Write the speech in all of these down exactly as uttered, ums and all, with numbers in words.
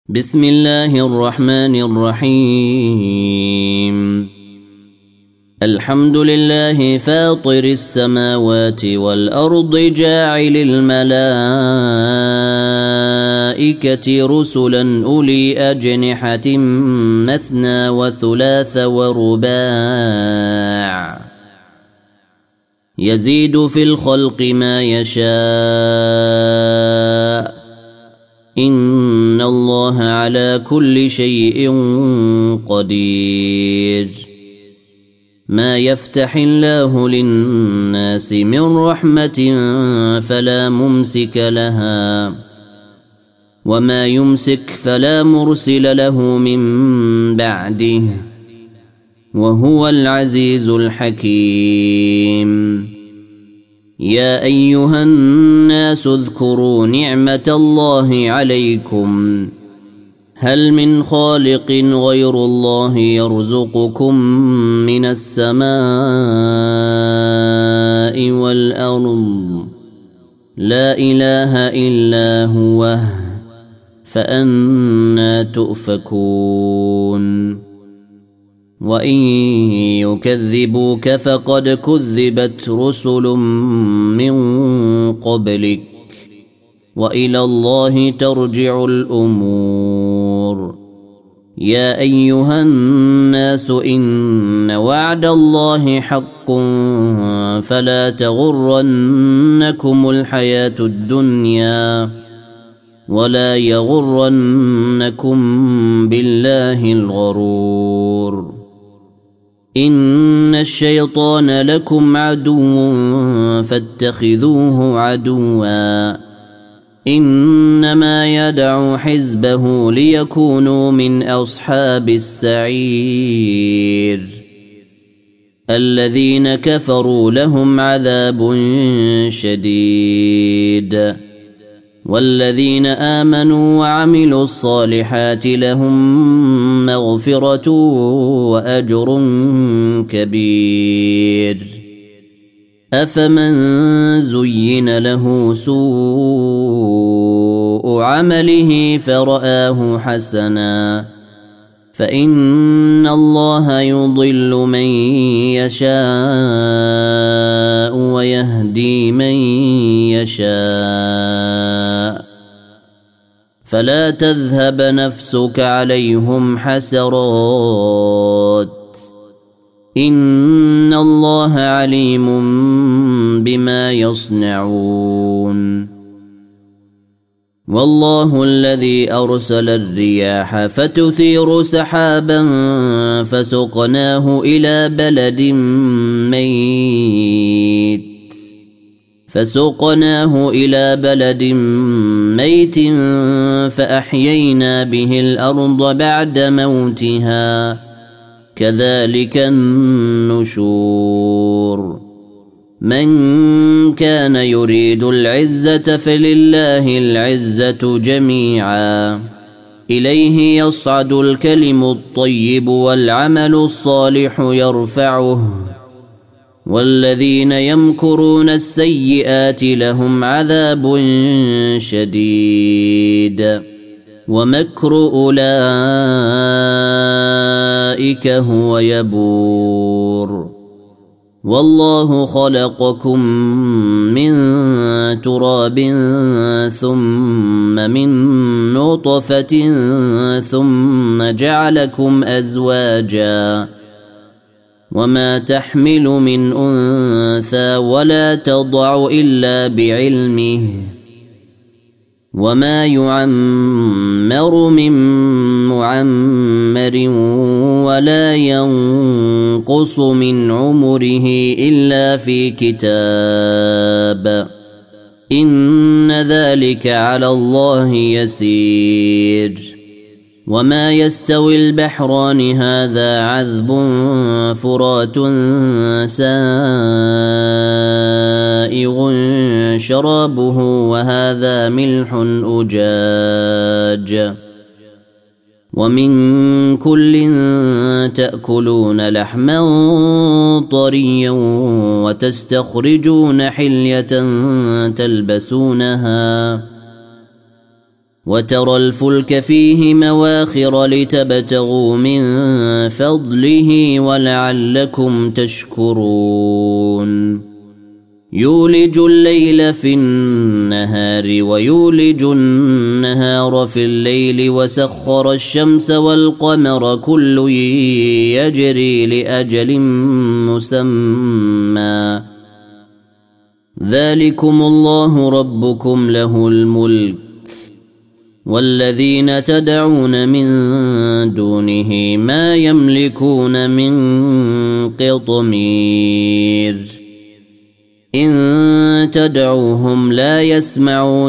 بسم الله الرحمن الرحيم. الحمد لله فاطر السماوات والأرض جاعل الملائكة رسلا أولي أجنحة مثنى وثلاث ورباع يزيد في الخلق ما يشاء إن الله على كل شيء قدير. ما يفتح الله للناس من رحمة فلا ممسك لها وما يمسك فلا مرسل له من بعده وهو العزيز الحكيم. يا أيها الناس اذكروا نعمة الله عليكم هل من خالق غير الله يرزقكم من السماء والأرض لا إله إلا هو فأنى تؤفكون. وإن يكذبوك فقد كذبت رسل من قبلك وإلى الله ترجع الأمور. يا أيها الناس إن وعد الله حق فلا تغرنكم الحياة الدنيا ولا يغرنكم بالله الغرور. إن الشيطان لكم عدو فاتخذوه عدوا إنما يدعو حزبه ليكونوا من أصحاب السعير. الذين كفروا لهم عذاب شديد والذين آمنوا وعملوا الصالحات لهم مغفرة وأجر كبير. أفمن زين له سوء عمله فرآه حسنا فإن الله يضل من يشاء ويهدي من يشاء فلا تذهب نفسك عليهم حسرات إن الله عليم بما يصنعون. والله الذي أرسل الرياح فتثير سحابا فسقناه إلى بلد ميت فسقناه إلى بلد ميت فأحيينا به الأرض بعد موتها كذلك النشور. من كان يريد العزة فلله العزة جميعا إليه يصعد الكلم الطيب والعمل الصالح يرفعه والذين يمكرون السيئات لهم عذاب شديد ومكر أولئك هو يبور. والله خلقكم من تراب ثم من نطفة ثم جعلكم أزواجا وما تحمل من أنثى ولا تضع إلا بعلمه وما يعمر من معمر ولا ينقص من عمره إلا في كتاب إن ذلك على الله يسير. وما يستوي البحران هذا عذب فرات سائغ شرابه وهذا ملح أجاج ومن كل تأكلون لحما طريا وتستخرجون حلية تلبسونها وترى الفلك فيه مواخر لتبتغوا من فضله ولعلكم تشكرون يولج الليل في النهار ويولج النهار في الليل وسخر الشمس والقمر كل يجري لأجل مسمى ذلكم الله ربكم له الملك والذين تدعون من دونه ما يملكون من قطمير إن تدعوهم لا يسمعوا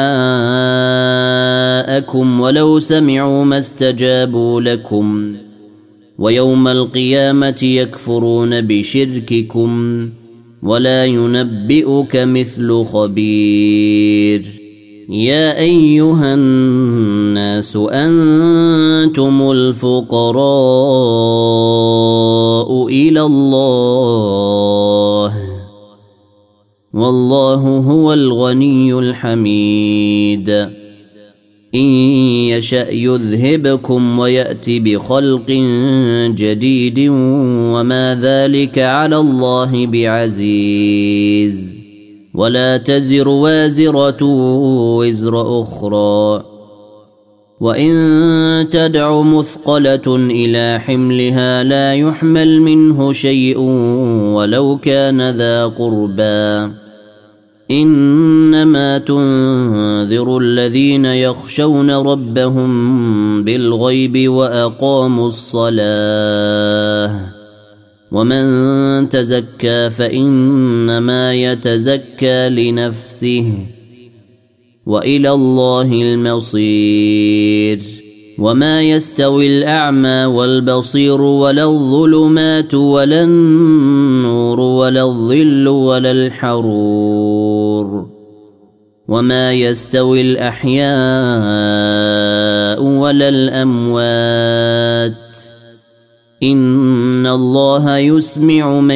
دعاءكم ولو سمعوا ما استجابوا لكم ويوم القيامة يكفرون بشرككم ولا ينبئك مثل خبير يا أيها الناس أنتم الفقراء إلى الله والله هو الغني الحميد إن يشأ يذهبكم ويأتي بخلق جديد وما ذلك على الله بعزيز ولا تزر وازرة وزر أخرى وإن تدع مثقلة إلى حملها لا يحمل منه شيء ولو كان ذا قربى إنما تنذر الذين يخشون ربهم بالغيب وأقاموا الصلاة ومن تزكى فإنما يتزكى لنفسه وإلى الله المصير وما يستوي الأعمى والبصير ولا الظلمات ولا النور ولا الظل ولا الحرور وما يستوي الأحياء ولا الأموات إن الله يسمع من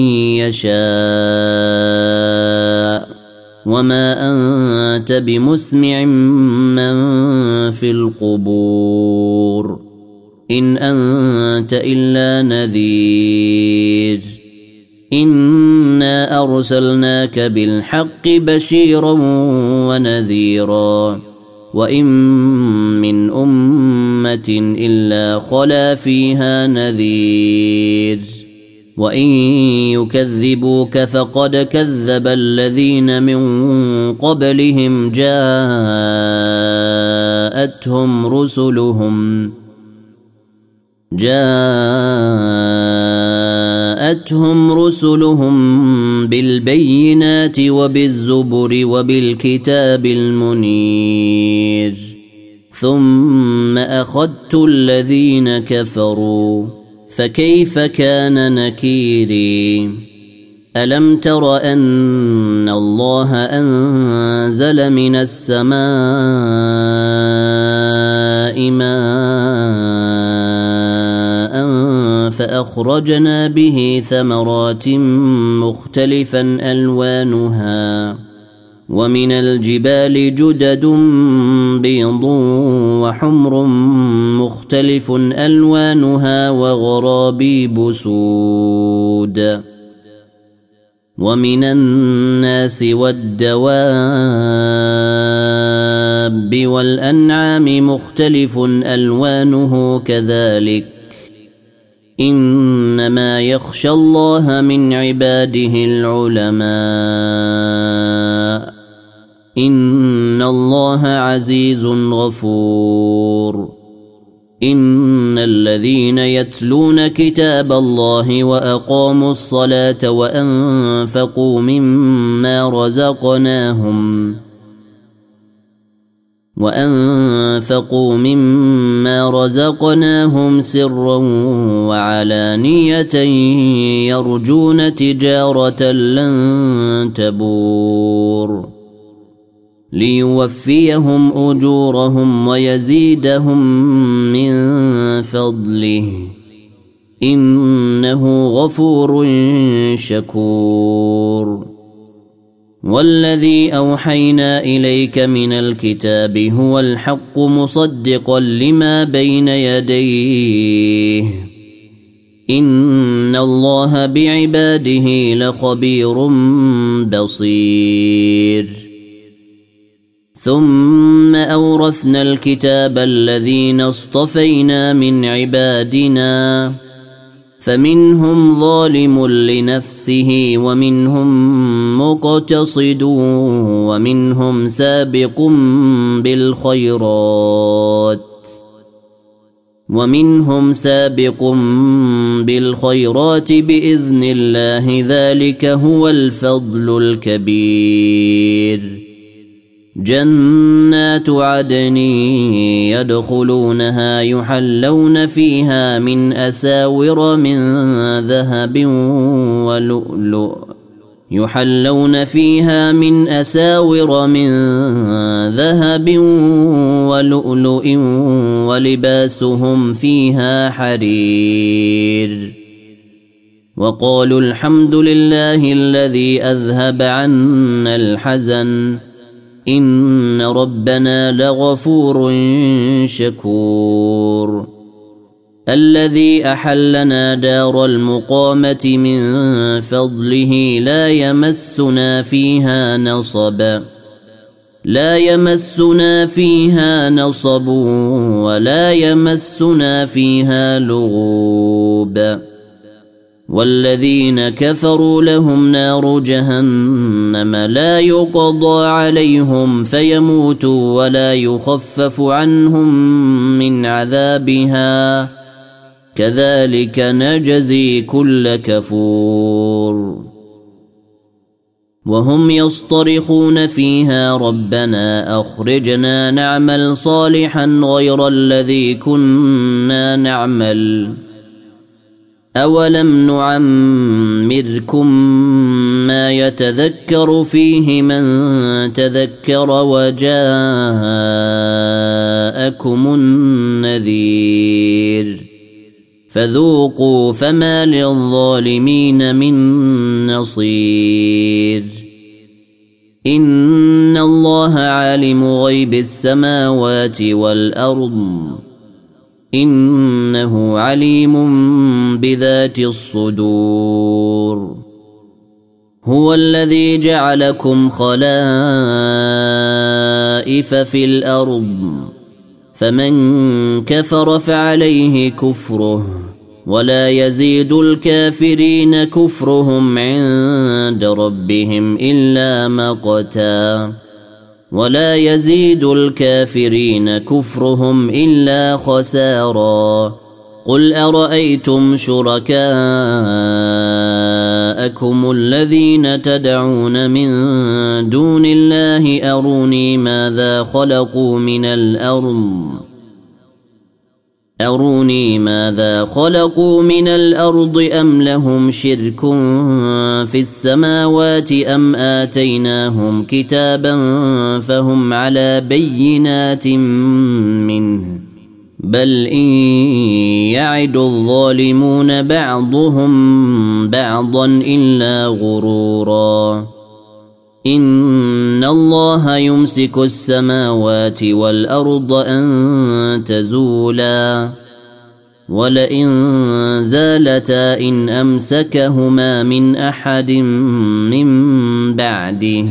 يشاء وما أنت بمسمع من في القبور إن أنت إلا نذير إنا أرسلناك بالحق بشيرا ونذيرا وإن من أمة إلا خلا فيها نذير وإن يكذبوك فقد كذب الذين من قبلهم جاءتهم رسلهم جاءتهم رسلهم بالبينات وبالزبر وبالكتاب المنير ثم أخذت الذين كفروا فكيف كان نكيري ألم تر أن الله أنزل من السماء ماء فأخرجنا به ثمرات مختلفا ألوانها ومن الجبال جدد بيض وحمر مختلف ألوانها وغرابيب سود ومن الناس والدواب والأنعام مختلف ألوانه كذلك إنما يخشى الله من عباده العلماء إن الله عزيز غفور إن الذين يتلون كتاب الله وأقاموا الصلاة وأنفقوا مما رزقناهم وأنفقوا مما رزقناهم سرا وعلانية يرجون تجارة لن تبور ليوفيهم أجورهم ويزيدهم من فضله إنه غفور شكور والذي أوحينا إليك من الكتاب هو الحق مصدقا لما بين يديه إن الله بعباده لخبير بصير ثم أورثنا الكتاب الذين اصطفينا من عبادنا فمنهم ظالم لنفسه ومنهم مقتصد ومنهم سابق بالخيرات ومنهم سابق بالخيرات بإذن الله ذلك هو الفضل الكبير جنات عدن يدخلونها يحلون فيها من أساور من ذهب ولؤلؤ يحلون فيها من أساور من ذهب ولؤلؤ ولباسهم فيها حرير وقالوا الحمد لله الذي أذهب عنا الحزن إن ربنا لغفور شكور الذي أحلنا دار المقامة من فضله لا يمسنا فيها نصب لا يمسنا فيها نصب ولا يمسنا فيها لغوب والذين كفروا لهم نار جهنم لا يقضى عليهم فيموتوا ولا يخفف عنهم من عذابها كذلك نجزي كل كفور وهم يصطرخون فيها ربنا أخرجنا نعمل صالحا غير الذي كنا نعمل أولم نعمركم ما يتذكر فيه من تذكر وجاءكم النذير فذوقوا فما للظالمين من نصير إن الله عالم غيب السماوات والأرض إنه عليم بذات الصدور هو الذي جعلكم خلائف في الأرض فمن كفر فعليه كفره ولا يزيد الكافرين كفرهم عند ربهم إلا مقتا ولا يزيد الكافرين كفرهم إلا خسارا قل أرأيتم شركاءكم الذين تدعون من دون الله أروني ماذا خلقوا من الأرض أروني ماذا خلقوا من الأرض أم لهم شرك في السماوات أم آتيناهم كتابا فهم على بينات منه بل إن يعد الظالمون بعضهم بعضا إلا غرورا إن الله يمسك السماوات والأرض أن تزولا ولئن زالتا إن أمسكهما من أحد من بعده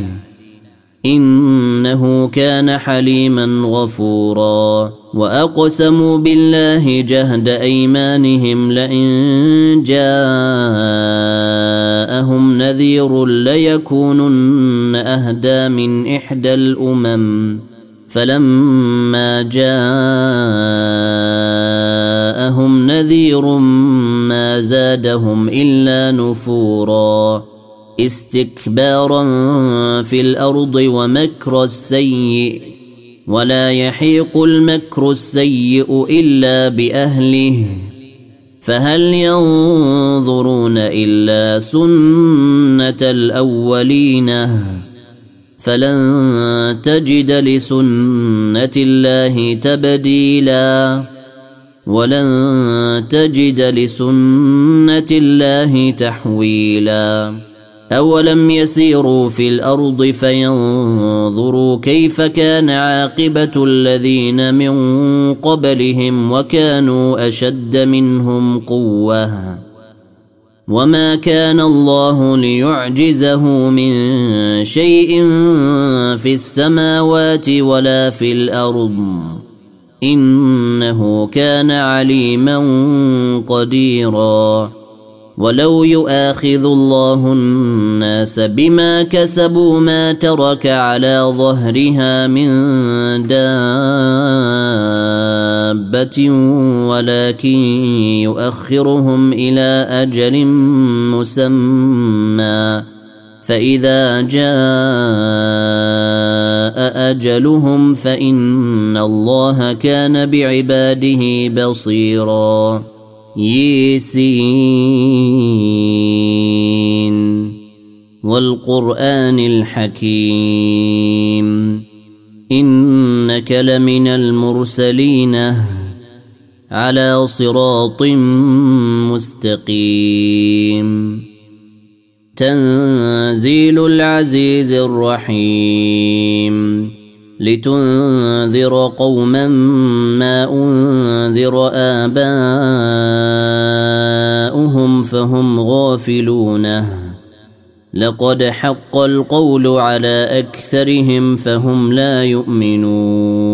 إنه كان حليما غفورا وأقسموا بالله جهد أيمانهم لئن جاءهم نذير ليكونن أهدى من إحدى الأمم فلما جاءهم نذير ما زادهم إلا نفورا استكبارا في الأرض ومكر السيء ولا يحيق المكر السيء إلا بأهله فهل ينظرون إلا سنة الأولين فلن تجد لسنة الله تبديلا ولن تجد لسنة الله تحويلا أولم يسيروا في الأرض فينظروا كيف كان عاقبة الذين من قبلهم وكانوا أشد منهم قوة وما كان الله ليعجزه من شيء في السماوات ولا في الأرض إنه كان عليما قديرا ولو يؤاخذ الله الناس بما كسبوا ما ترك على ظهرها من دابة ولكن يؤخرهم إلى أجل مسمى فإذا جاء أجلهم فإن الله كان بعباده بصيرا. ياسين والقرآن الحكيم إنك لمن المرسلين على صراط مستقيم تنزيل العزيز الرحيم لتنذر قوما ما أنذر آباؤهم فهم غافلون لقد حق القول على أكثرهم فهم لا يؤمنون